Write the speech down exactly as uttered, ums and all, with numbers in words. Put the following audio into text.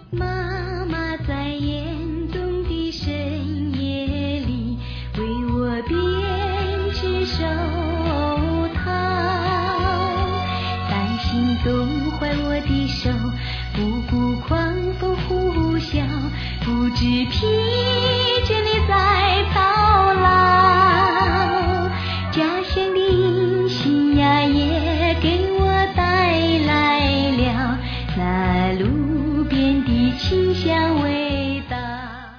妈妈在严冬的深夜里为我编织手套，担心冻坏我的手，不顾狂风呼啸，不知疲倦地在操劳。家乡的音信呀，也给我带来了那路边的清香